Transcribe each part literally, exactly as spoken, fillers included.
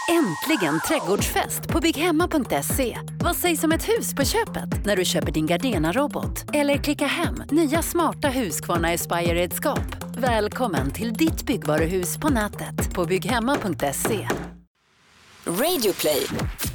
Äntligen trädgårdsfest på bygghemma punkt se. Vad sägs om ett hus på köpet när du köper din Gardena-robot? Eller klicka hem nya smarta Husqvarna Aspire-redskap. Välkommen till ditt byggvaruhus på nätet på bygghemma punkt se. Radio Play.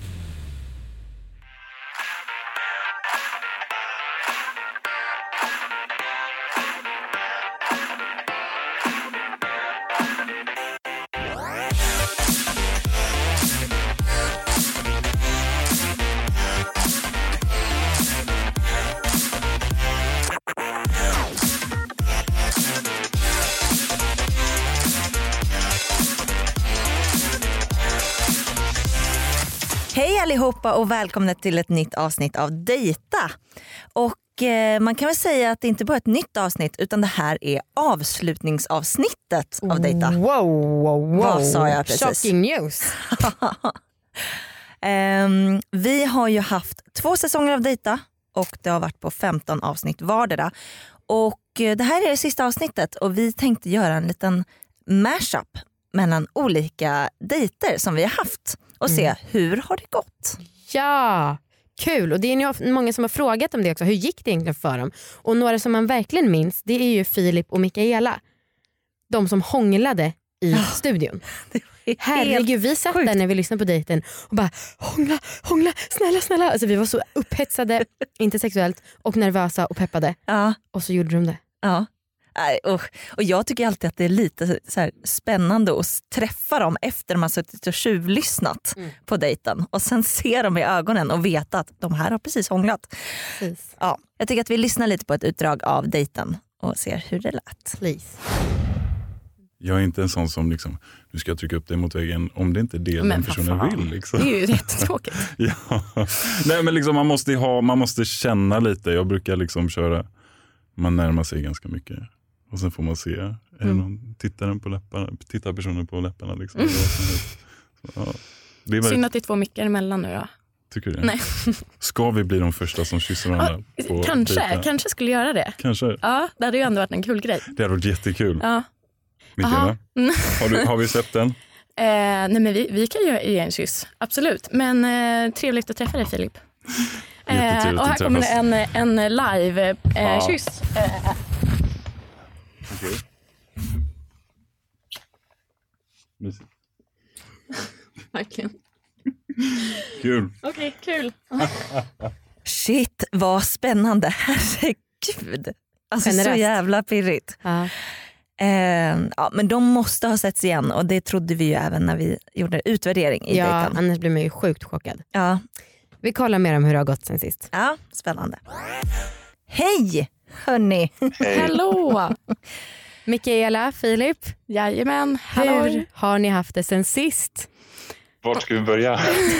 Hej allihopa och välkomna till ett nytt avsnitt av Dejta. Och eh, man kan väl säga att det inte bara är ett nytt avsnitt utan det här är avslutningsavsnittet av Dejta. Wow, wow, wow. Vad sa jag precis? Shocking news. um, vi har ju haft två säsonger av Dejta och det har varit på femton avsnitt vardera. Och eh, det här är det sista avsnittet och vi tänkte göra en liten mashup mellan olika dejter som vi har haft. Och se mm. hur har det gått? Ja, kul. Och det är ju många som har frågat om det också. Hur gick det egentligen för dem? Och några som man verkligen minns, det är ju Filip och Mikaela. De som hånglade i oh, studion. Herregud, vi satt sjukt där när vi lyssnade på dejten och bara hångla, hångla, snälla, snälla. Alltså vi var så upphetsade, inte sexuellt, och nervösa och peppade. Ja. Och så gjorde de det. Ja. Och, och jag tycker alltid att det är lite så här spännande att träffa dem efter man suttit och tjuvlyssnat mm. på dejten och sen se dem i ögonen och veta att de här har precis hånglat. Precis. Ja, jag tycker att vi lyssnar lite på ett utdrag av dejten och ser hur det lät. Please. Jag är inte en sån som liksom, nu ska jag trycka upp dig mot väggen om det inte är det den personen vill. Liksom. Det är ju jättetråkigt. Ja. Nej, men liksom man måste ha, man måste känna lite. Jag brukar liksom köra, man närmar sig ganska mycket. Och sen får man se, är det mm. någon, tittar, den på läpparna, tittar personen på läpparna liksom. Mm. Så, ja. Det är väldigt... Synd att det är två mickar emellan nu då. Tycker du det? Nej. Ska vi bli de första som kysser varandra? Ja, på kanske, dejta? kanske skulle göra det. Kanske. Ja, det hade ju ändå varit en kul grej. Det hade varit jättekul. Ja. Mikaela, har, du, har vi sett den? Eh, nej men vi, vi kan ju ge en kyss, absolut. Men eh, trevligt att träffa dig Filip. Eh, och här kommer en, en live-kyss. Eh, eh. Okej. Mysigt. Verkligen. Kul. Okej, kul. Shit, vad spännande. Herregud. Alltså generöst. Så jävla pirrigt. Ja. Eh, ja, men de måste ha setts igen och det trodde vi ju även när vi gjorde utvärdering i ja, dejten. Annars blir man ju sjukt chockad. Ja. Vi kollar mer om hur det har gått sen sist. Ja, spännande. Hej, hörni. Hej. Hallå. Mikaela, Filip. Jajamän, hallå. Hur har ni haft det sen sist? Vart ska vi börja?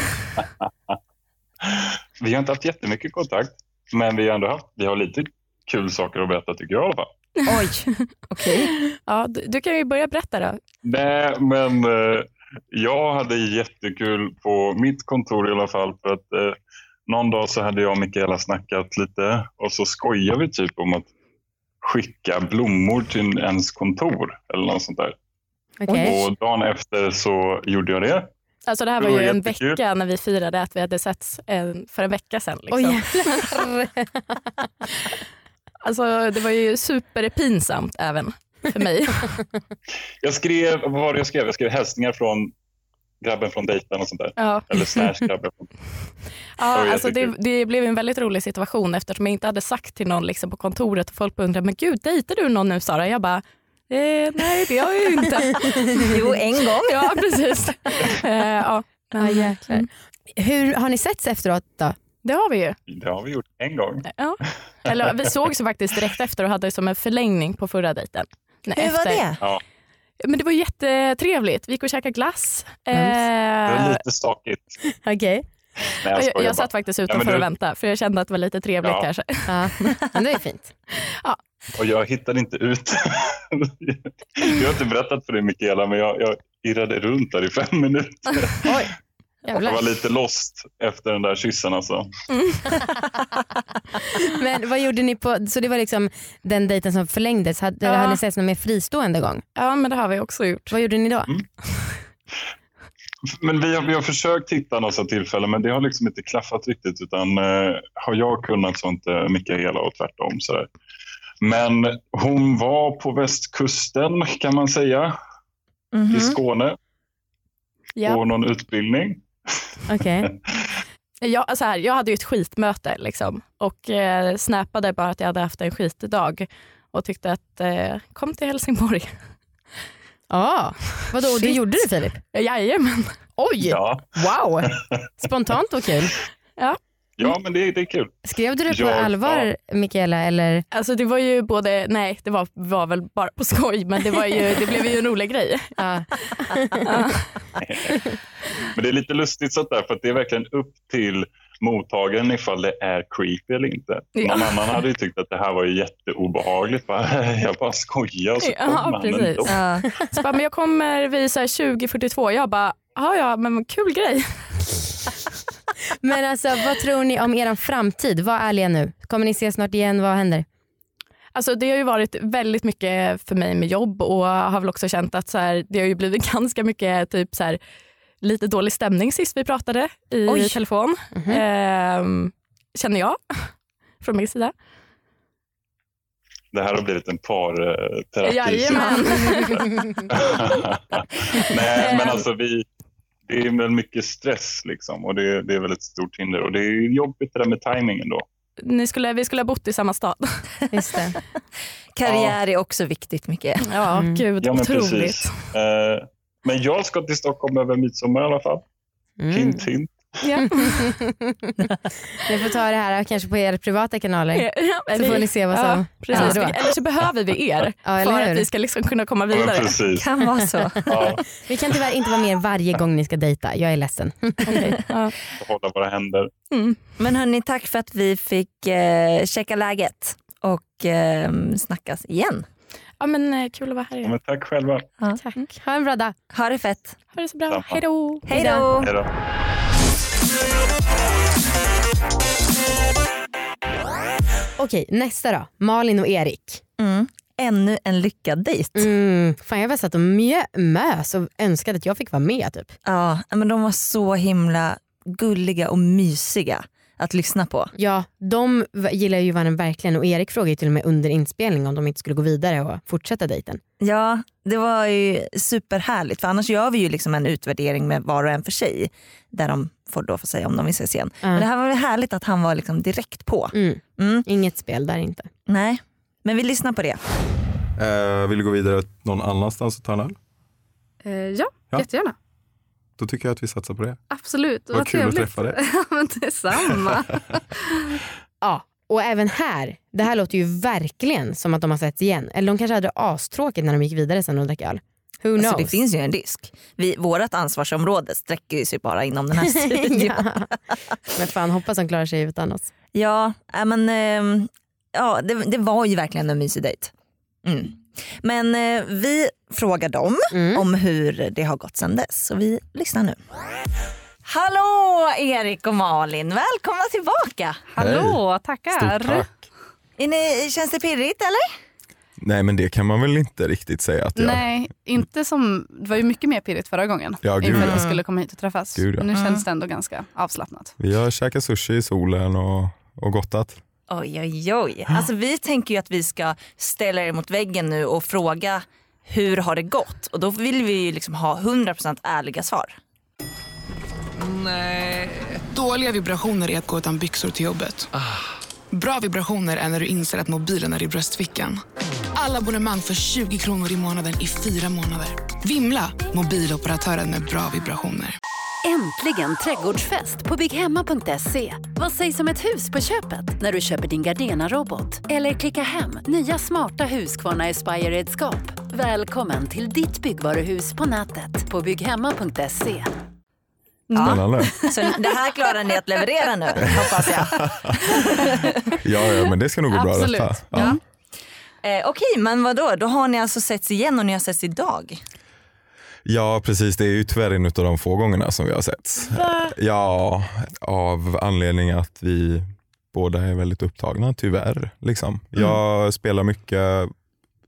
Vi har inte haft jättemycket kontakt, men vi har ändå haft, vi har lite kul saker att berätta tycker jag i alla fall. Oj, okej. Okay. Ja, du, du kan ju börja berätta då. Nej, men eh, jag hade jättekul på mitt kontor i alla fall för att eh, någon dag så hade jag och Mikaela snackat lite och så skojar vi typ om att skicka blommor till ens kontor eller något sånt där. Okay. Och dagen efter så gjorde jag det. Alltså det här var, det var ju en jättekul. Vecka när vi firade att vi hade setts en, för en vecka sedan. Liksom. Oh, alltså det var ju superpinsamt även för mig. Jag skrev, vad var det jag skrev? Jag skrev hälsningar från grabben från dejten och sånt där. Ja. Eller slash grabben. Ja, alltså det, det blev en väldigt rolig situation eftersom jag inte hade sagt till någon liksom på kontoret och folk undrade, men gud, dejtar du någon nu Sara? Jag bara, eh, nej det har jag ju inte. Jo, en gång. Ja, precis. eh, ja, men, ja, mm. Hur har ni setts efteråt då? Det har vi ju. Det har vi gjort en gång. Ja. Eller vi såg så faktiskt direkt efter och hade som en förlängning på förra dejten. Nej, hur efter. var det? Ja. Men det var jättetrevligt. Vi gick och käkade glass. Mm. Eh... Det var lite stakigt. Okej. Okay. Nej, jag, jag, jag satt faktiskt utanför ja, du... och väntade för jag kände att det var lite trevligt ja. kanske. Ja, men det är fint. Ja. Och jag hittade inte ut. Jag har inte berättat för dig Mikaela, men jag, jag irrade runt där i fem minuter. Oj. Jag var lite lost efter den där kyssen alltså. Mm. Men vad gjorde ni på, så det var liksom den dejten som förlängdes, hade, ja. Har ni sett någon mer fristående gång? Ja, men det har vi också gjort. Vad gjorde ni då? Mm. men vi har, vi har försökt hitta några tillfällen, men det har liksom inte klaffat riktigt, utan eh, har jag kunnat så inte Mikaela och tvärtom sådär. Men hon var på västkusten kan man säga, mm-hmm. i Skåne, ja. På någon utbildning. Okej. Okay. Jag, alltså här, jag hade ju ett skitmöte liksom, och eh, snappade bara att jag hade haft en skitdag och tyckte att eh, kom till Helsingborg. Ja, ah, vadå? Och det gjorde du, Filip? Jajamän. Oj, ja. Wow. Spontant och kul. Ja. Ja, men det, det är kul. Skrev du det på jag, allvar, ja. Mikaela? Eller? Alltså det var ju både, nej det var, var väl bara på skoj, men det, var ju, det blev ju en rolig grej. Ja. Ja. Men det är lite lustigt sånt där, för att det är verkligen upp till mottagaren ifall det är creepy eller inte. Ja. Någon annan hade ju tyckt att det här var ju jätteobehagligt. Jag bara skojar och så kom ja, man precis. ändå. Ja. Så bara, men jag kommer vid så här tjugo fyrtiotvå. Jag bara, ja ja, men kul grej. Men alltså, vad tror ni om er framtid? Var ärliga nu. Kommer ni se snart igen? Vad händer? Alltså det har ju varit väldigt mycket för mig med jobb, och har väl också känt att så här, det har ju blivit ganska mycket typ så här, lite dålig stämning sist vi pratade i Oj. telefon. Mm-hmm. Ehm, känner jag från min sida. Det här har blivit en parterapi. Jajamän. Nej, men alltså vi, det är väl mycket stress liksom, och det, det är väl ett stort hinder, och det är jobbigt det där med timingen då. Ni skulle, vi skulle ha bott i samma stad. Just det. Karriär ja. är också viktigt mycket. Ja, mm. gud, ja, men otroligt. Precis. Uh, men jag ska till Stockholm över midsommar i alla fall. Mm. Hint, hint. Ja. Ni får ta det här kanske på er privata kanaler, ja, så får ni se vad som ja, precis. Ja. Eller så behöver vi er ja, för att vi ska liksom kunna komma vidare. Ja, kan vara så. Ja. Vi kan tyvärr inte vara med varje gång ni ska dejta. Jag är ledsen. Okay. Ja. Hålla våra händer. Mm. Men hörni, tack för att vi fick eh, checka läget och eh, snackas igen. Ja, men kul att vara här igen. Ja, men tack själva. Ja. Tack. Ha en bra dag. Ha det fett. Ha det så bra. Hej då. Hej då. Hej då. Okej, nästa då. Malin och Erik. Mm. Ännu en lyckad dejt. Mm. Fan, jag var satt och mjö, mös och önskade att jag fick vara med typ. Ja, men de var så himla gulliga och mysiga att lyssna på. Ja, de gillar ju varandra verkligen, och Erik frågade ju till och med under inspelning om de inte skulle gå vidare och fortsätta dejten. Ja, det var ju superhärligt, för annars gör vi ju liksom en utvärdering med var och en för sig där de får då få säga om de vill ses igen. Mm. Men det här var ju härligt att han var liksom direkt på. Mm. Mm. Inget spel där inte. Nej, men vi lyssnar på det. Uh, vill du gå vidare någon annanstans och ta en öl? Uh, ja, ja, jättegärna. Då tycker jag att vi satsar på det. Absolut. Vad, Vad kul trevligt. Att träffa dig. Ja, men det är samma. Ja, och även här, det här låter ju verkligen som att de har setts igen. Eller de kanske hade astråkigt när de gick vidare sen och drack öl. Who knows? Alltså, det finns ju en risk. Vi, vårat ansvarsområde sträcker sig bara inom den här studion. Ja. Men fan, hoppas de klarar sig utan oss. Ja, men äh, ja, det, det var ju verkligen en mysig dejt. Mm. Men eh, vi frågar dem mm. om hur det har gått sedan dess. Så vi lyssnar nu. Hallå Erik och Malin, välkomna tillbaka. Hallå, tackar. Stort tack. Är ni, känns det pirrigt eller? Nej, men det kan man väl inte riktigt säga att jag... Nej, inte som, det var ju mycket mer pirrigt förra gången. Ja, gud, inför ja. att vi skulle komma hit och träffas. Gud, ja. Nu känns det ändå ganska avslappnat. Vi har käkat sushi i solen och, och gottat. Oj, oj, oj. Alltså, vi tänker ju att vi ska ställa er mot väggen nu och fråga hur har det gått? Och då vill vi ju liksom ha hundra procent ärliga svar. Nej. Dåliga vibrationer är att gå utan byxor till jobbet. Ah. Bra vibrationer är när du inser att mobilen är i bröstfickan. Alla abonnemang för tjugo kronor i månaden i fyra månader. Vimla, mobiloperatören med bra vibrationer. Äntligen trädgårdsfest på bygghemma punkt se. Vad sägs om ett hus på köpet när du köper din Gardena-robot? Eller klicka hem nya smarta Husqvarna Aspire-redskap. Välkommen till ditt byggvaruhus på nätet på bygghemma punkt se. Spännande. Ja. Så det här klarar ni att leverera nu, hoppas jag. ja, ja, men det ska nog gå bra. Absolut. Detta. Ja. Ja. Eh, Okej, men vadå? Då har ni alltså setts igen och ni har setts idag? Ja, precis. Det är ju tyvärr en av de få gångerna som vi har setts. Va? Ja, av anledning att vi båda är väldigt upptagna, tyvärr. Liksom. Mm. Jag spelar mycket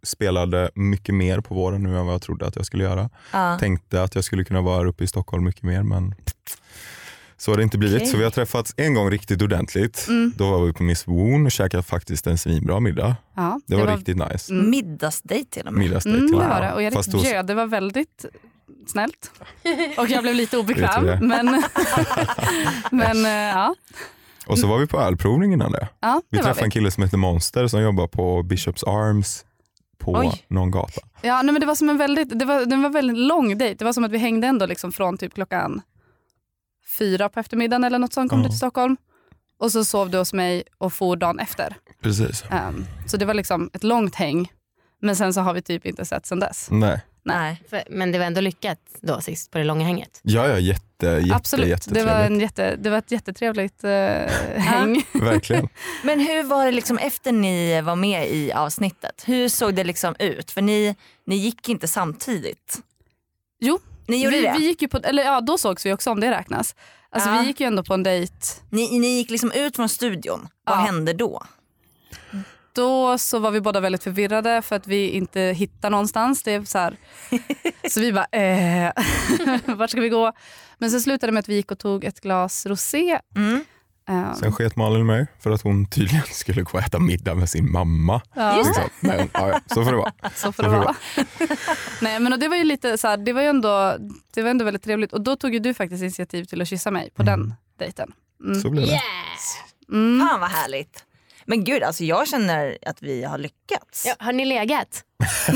spelade mycket mer på våren nu än vad jag trodde att jag skulle göra. Ja. Tänkte att jag skulle kunna vara uppe i Stockholm mycket mer, men så har det inte blivit. Okay. Så vi har träffats en gång riktigt ordentligt. Mm. Då var vi på Miss Woon och käkade faktiskt en svinbra middag. Ja, det, det var, var riktigt nice. Mm. Middagsdejt till och med. Middagsdejt Mm, till det och med. var det. Och Erik Fast hos- bjöd, det var väldigt snällt. Och jag blev lite Vet du obekväm. det? Men, men eh, ja. Och så var vi på ölprovning innan det. ja, Vi det var träffade vi. en kille som heter Monster som jobbar på Bishops Arms på Oj. någon gata. Ja, nej, men det var som en väldigt, det var, det var en väldigt lång dejt. Det var som att vi hängde ändå liksom från typ klockan fyra på eftermiddagen eller något sånt, kom Ja. du till Stockholm. Och så sov du hos mig och for dagen efter. Precis. Um, så det var liksom ett långt häng. Men sen så har vi typ inte sett sen dess. Nej. Nej. För, men det var ändå lyckat då sist på det långa hänget. Ja, ja, jätte, jätte, Absolut, det var, en jätte, det var ett jättetrevligt uh, häng. Verkligen. Men hur var det liksom efter ni var med i avsnittet? Hur såg det liksom ut? För ni, ni gick inte samtidigt. Jo, Ni gjorde vi, det? vi gick ju på, eller ja, då sågs vi också om det räknas. Alltså Ja. vi gick ju ändå på en dejt. Ni, ni gick liksom ut från studion. Vad Ja. hände då? Då så var vi båda väldigt förvirrade för att vi inte hittar någonstans. Det är så här. Så vi bara, eh, vart ska vi gå? Men så slutade det med att vi gick och tog ett glas rosé. Mm. Um, Sen sket Malin mig för att hon tydligen skulle gå och äta middag med sin mamma. ja, Just Liksom. Men, ja, ja, så får det vara. så får det vara. Nej, men och det var ju lite så här, det var ju ändå, det var ändå väldigt trevligt. Och då tog ju du faktiskt initiativ till att kyssa mig på Mm. den dejten. Mm. Så blir det. Mm. Fan vad härligt. Men gud, alltså jag känner att vi har lyckats. Ja, har ni legat?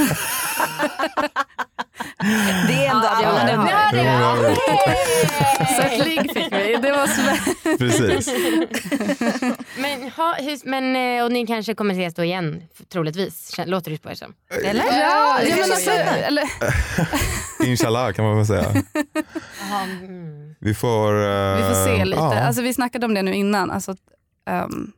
Det är ändå Ja, alla det har undrar. vi. Jo, jag vet. Så ett ligg fick vi. Det var så... Precis. Men, ha, hus, men, eh, och ni kanske kommer ses då igen troligtvis, Kän- låter det på er som. Eller? Ja, det ja, men kanske alltså, stämmer. eller, Inshallah kan man väl säga. Mm. Vi får, eh, vi får se lite. ja. Alltså, vi snackade om det nu innan. Alltså, um,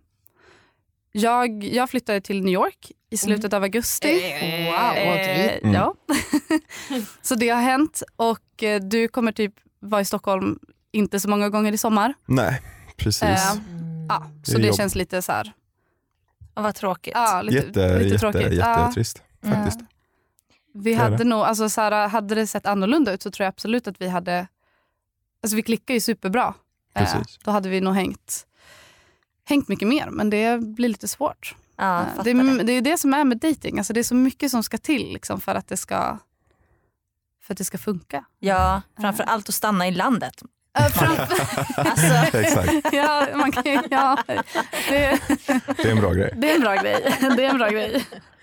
jag, jag flyttade till New York i slutet av augusti. Wow, okej. Mm. Ja. Så det har hänt och eh, du kommer typ vara i Stockholm inte så många gånger i sommar. Nej, precis. Eh, ja, Det så är det jobb. känns lite så här. Ja, vad tråkigt. Ja, lite, jätte, lite jätte, tråkigt. jättetrist Ja. faktiskt. Vi Det är hade det. nog, alltså så här, hade det sett annorlunda ut så tror jag absolut att vi hade, alltså vi klickar ju superbra. Eh, Precis. då hade vi nog hängt, hängt mycket mer, men det blir lite svårt. Ja, Eh, fattar det, det. är, det är det som är med dating. Alltså det är så mycket som ska till liksom, för att det ska för att det ska funka. Ja, framför allt att stanna i landet. Eh, fram- Alltså, Exakt, ja, man kan, ja, det, det är en bra grej. det är en bra grej. Det är en bra grej.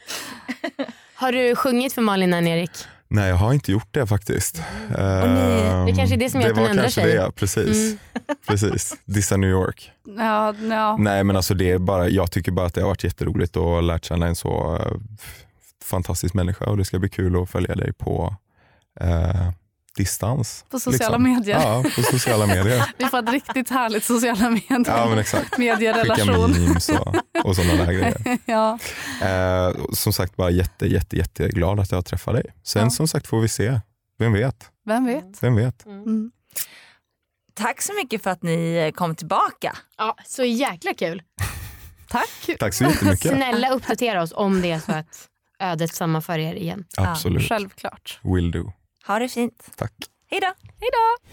Har du sjungit för Malin än, Erik? Nej, jag har inte gjort det faktiskt. ni- Ehm, Det kanske är det som gör det att hon var ändrar kanske sig. Det, precis. Mm. precis. Dissa New York. Ja, ja. Nej, men alltså det är bara, jag tycker bara att det har varit jätteroligt och lärt känna en så eh, f- fantastisk människa och det ska bli kul att följa dig på eh, distans. På sociala liksom. medier. Ja, på sociala medier. Vi får ett riktigt härligt sociala medier. Ja, men exakt. Skicka medierelation. memes och, och sådana där grejer. Ja. Eh, som sagt, bara jätte, jätte, jätteglad att jag träffar dig. Sen Ja. som sagt får vi se. Vem vet? Vem vet? Vem vet? Mm. tack så mycket för att ni kom tillbaka. Ja, så jäkla kul. Tack. Tack så jättemycket. Snälla uppdatera oss om det är så att ödet sammanför er igen. Absolut. Självklart. Will do. Ha det fint. Tack. Hej då. Hej då.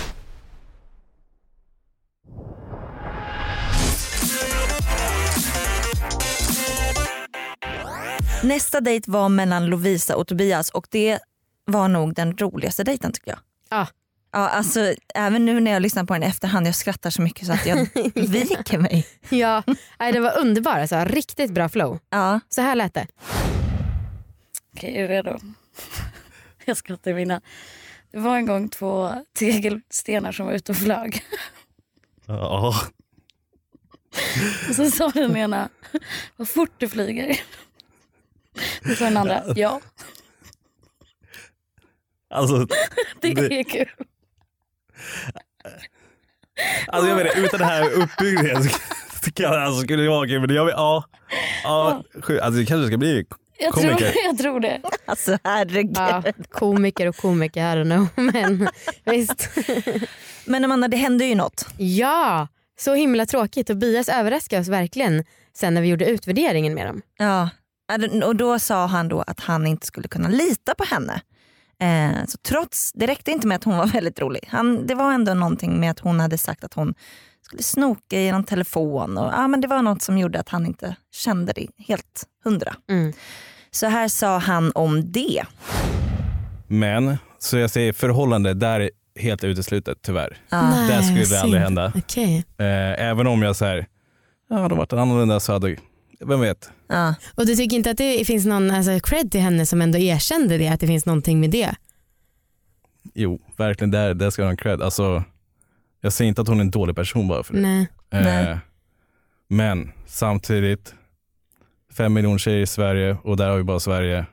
Nästa dejt var mellan Lovisa och Tobias och det var nog den roligaste dejten tycker jag. Ja. Ja, alltså, även nu när jag lyssnar på den i efterhand, jag skrattar så mycket så att jag viker mig. Ja, nej, det var underbart. Alltså. Riktigt bra flow. Ja. Så här lät det. Okej, är du redo? Jag skrattar i mina. Det var en gång två tegelstenar som var ute och flög. Ja. Och så sa den ena, vad fort du flyger. Då sa den andra, ja. Alltså, Det det, är kul. alltså jag menar, utan det här uppbyggnaden så tycker jag alltså, skulle det vara kul. Men jag vill, ja, ja, sju- alltså det kanske ska bli Jag tror, komiker. jag tror det. Alltså herregud. Ja, komiker och komiker, I don't know. Men visst. Men Amanda, det hände ju något. Ja, så himla tråkigt. Tobias överraskade oss verkligen sen när vi gjorde utvärderingen med dem. Ja. Och då sa han då att han inte skulle kunna lita på henne. Eh, så trots, det räckte inte med att hon var väldigt rolig. Han, det var ändå någonting med att hon hade sagt att hon skulle snoka i någon telefon. Och, ja, men det var något som gjorde att han inte kände det helt hundra. Mm. Så här sa han om det. Men, så jag säger förhållande, där är helt uteslutet tyvärr. Ah. Nej, det skulle det synd. aldrig hända. Okay. Eh, även om jag säger, ja, hade varit en annorlunda så hade, vem vet. Ah. Och du tycker inte att det finns någon alltså, cred till henne som ändå erkände det, att det finns någonting med det? Jo, verkligen, där, där ska jag ha en cred. Alltså, jag säger inte att hon är en dålig person bara för det. Nej. Eh, Nej. Men samtidigt, fem miljoner tjejer i Sverige och där har vi bara Sverige.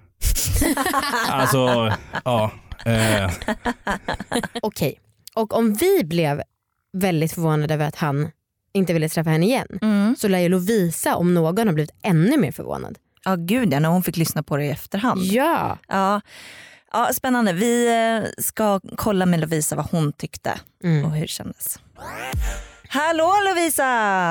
Alltså, ja. Eh. Okej, och om vi blev väldigt förvånade över att han inte ville träffa henne igen, Mm. så lär ju Lovisa om någon har blivit ännu mer förvånad. Ja gud ja, när hon fick lyssna på det i efterhand. Ja. Ja, ja spännande. Vi eh, ska kolla med Lovisa vad hon tyckte Mm. och hur det kändes. Hallå Lovisa!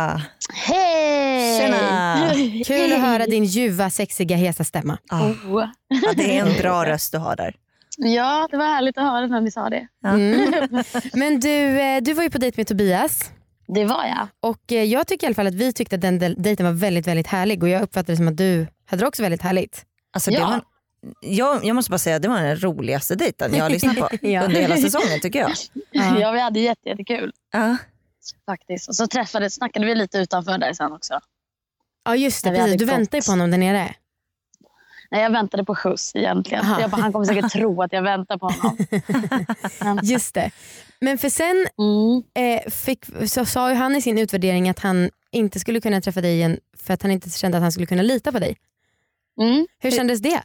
Hej! Tjena! Kul att höra din ljuva, sexiga, hesa stämma. Ja. Oh. Ja, det är en bra röst du har där. Ja, det var härligt att höra när ni sa det. Ja. Mm. Men du, eh, du var ju på dejt med Tobias. Det var jag. Och eh, jag tycker i alla fall att vi tyckte att den del- dejten var väldigt, väldigt härlig. Och jag uppfattade det som att du hade det också väldigt härligt. Alltså, det Ja. var, jag, jag måste bara säga att det var den roligaste dejten jag har lyssnat på Ja. under hela säsongen tycker jag. Ja. Ja, vi hade jätte, jättekul Ja. faktiskt. Och så träffades, snackade vi lite utanför där sen också. Ja just det, När vi precis. hade Du gått. väntar ju på honom där nere. Nej, jag väntade på skjuts egentligen. Aha. Jag bara, han kommer säkert tro att jag väntar på honom. Men, Just det. Men för sen mm, eh, fick, så sa ju han i sin utvärdering att han inte skulle kunna träffa dig igen för att han inte kände att han skulle kunna lita på dig. mm. Hur kändes det?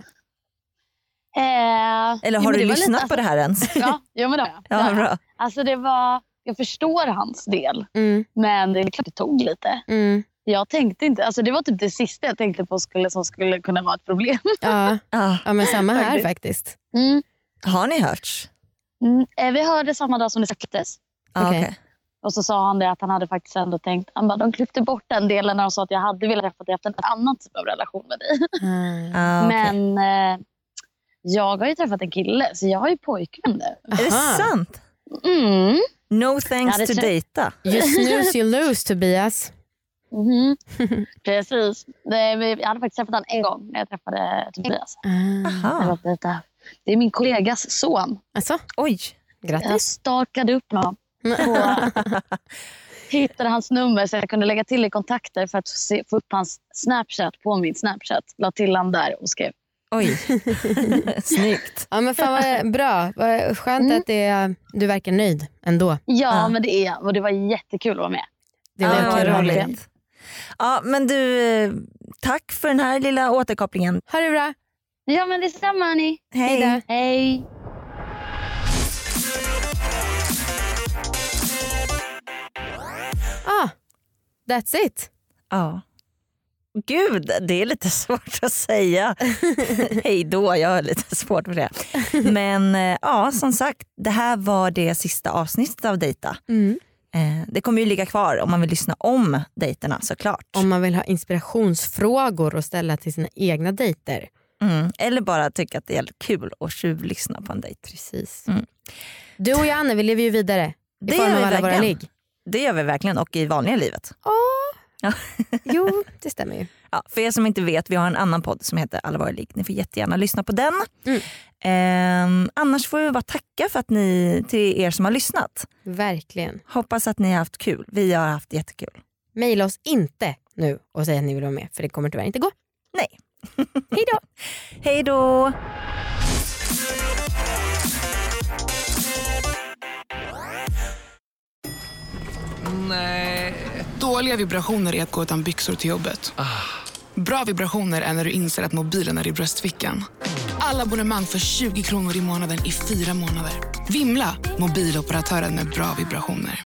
Eh, Eller jo, har men du det var lyssnat lite- på det här ens? Ja, jo, men det har jag. Det Ja, har jag. bra. Alltså det var, jag förstår hans del. Mm, Men det är klart det tog lite. mm, Jag tänkte inte, alltså det var typ det sista jag tänkte på skulle, som skulle kunna vara ett problem. ja. Ja. ja, men samma här Faktiskt. faktiskt. Mm. Har ni hörts? Mm. Eh, Vi hörde samma dag som det släpptes. Ja, Okej. okej. Och så sa han det att han hade faktiskt ändå tänkt, han bara, de klippte bort den delen när de sa att jag hade velat träffa dig efter en annan typ av relation med dig. Mm. Ja, okej. Men eh, jag har ju träffat en kille så jag har ju pojkvän nu. Är det Aha. sant? Mm. No thanks Ja, det to tror- dejta. You snooze you lose Tobias. Mhm. Precis. Det, vi- jag hade faktiskt träffat honom en gång när jag träffade Tobias. Ah. Jag var Aha. på dejta. Det är min kollegas son. Alltså, Oj. Jag grattis. stakade upp honom. På, hittade hans nummer så jag kunde lägga till i kontakter för att se, få upp hans Snapchat på min Snapchat. La till han där och skrev. Oj. Snyggt. Ja men fan vad bra. Vad skönt Mm. att det, du verkar nöjd ändå. Ja, Ja. men det är jag. Och det var jättekul att vara med. Det var Ja, kul vad att höra. roligt. Ja, men du, eh, tack för den här lilla återkopplingen. Ha det bra. Ja, men detsamma hörni. Hej. Hej då. Hej. Ah, that's it. Ja. Gud, det är lite svårt att säga. Hej då, jag har lite svårt för det. Men eh, ja, som sagt, det här var det sista avsnittet av Dejta. Mm. Eh, Det kommer ju ligga kvar om man vill lyssna om dejterna såklart. Om man vill ha inspirationsfrågor och ställa till sina egna dejter. Mm. Eller bara tycka att det är kul att tjuvlyssna på en dejt. Precis. Mm. Du och jag, Anne, vi lever ju vidare. I Det form gör av vi alla våra verkligen. ligg. Det gör vi verkligen, och i vanliga livet. Ja. Jo, det stämmer ju. Ja, för er som inte vet, vi har en annan podd som heter Alla våra ligg. Ni får jättegärna lyssna på den. Mm. Ehm, annars får vi bara tacka för att ni, till er som har lyssnat. Verkligen. Hoppas att ni har haft kul. Vi har haft jättekul. Maila oss inte nu och säg att ni vill vara med, för det kommer tyvärr inte gå. Nej. Hej då. Hej då. Nej. Dåliga vibrationer är att gå utan byxor till jobbet. Bra vibrationer är när du inser att mobilen är i bröstfickan. Alla abonnemang för tjugo kronor i månaden i fyra månader. Vimla! Mobiloperatören med bra vibrationer.